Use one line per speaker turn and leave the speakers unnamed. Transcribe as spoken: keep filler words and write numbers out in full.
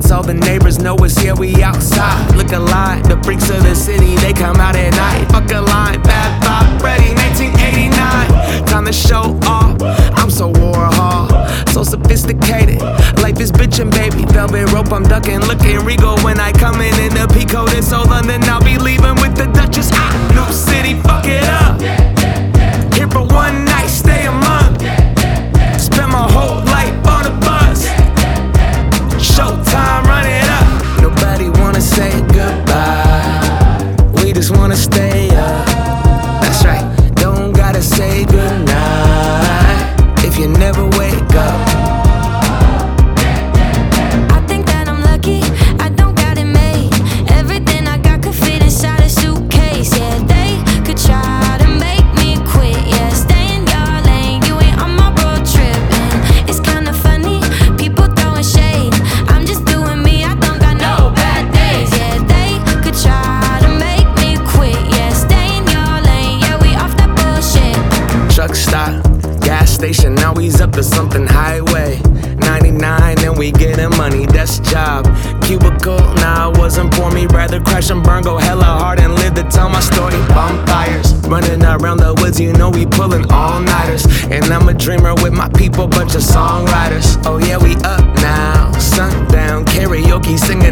lights, all the neighbors know us, yeah, we outside. Look alive, the freaks of the city, they come out at night. Fuck a line, bad vibe, ready, nineteen eighty-nine. Time to show off, I'm so Warhol, so sophisticated. Life is bitchin', baby, velvet rope, I'm ducking. Looking regal when I come in in the Pico. This old London, I'll be leaving with the Duchess. Ah, new city, fuck it up. Here for one night, stay a month. Spend my whole life on a bus. Showtime, run it up. Nobody wanna say goodbye. We just wanna stay up. That's right, don't gotta say goodnight if you never wake up.
I think that I'm lucky, I don't got it made. Everything I got could fit inside a suitcase. Yeah, they could try to make me quit. Yeah, stay in your lane, you ain't on my road trip. And it's kinda funny, people throwing shade. I'm just doing me, I don't got no bad days. Yeah, they could try to make me quit. Yeah, stay in your lane, yeah, we off that bullshit.
Truck stop, gas station, now he's up to something. Highway ninety-nine, and we getting money, that's job. Cubicle, nah, it wasn't for me. Rather crash and burn, go hella hard and live to tell my story. Bonfires, running around the woods, you know we pulling all-nighters. And I'm a dreamer with my people, bunch of songwriters. Oh yeah, we up now, sundown, karaoke, singing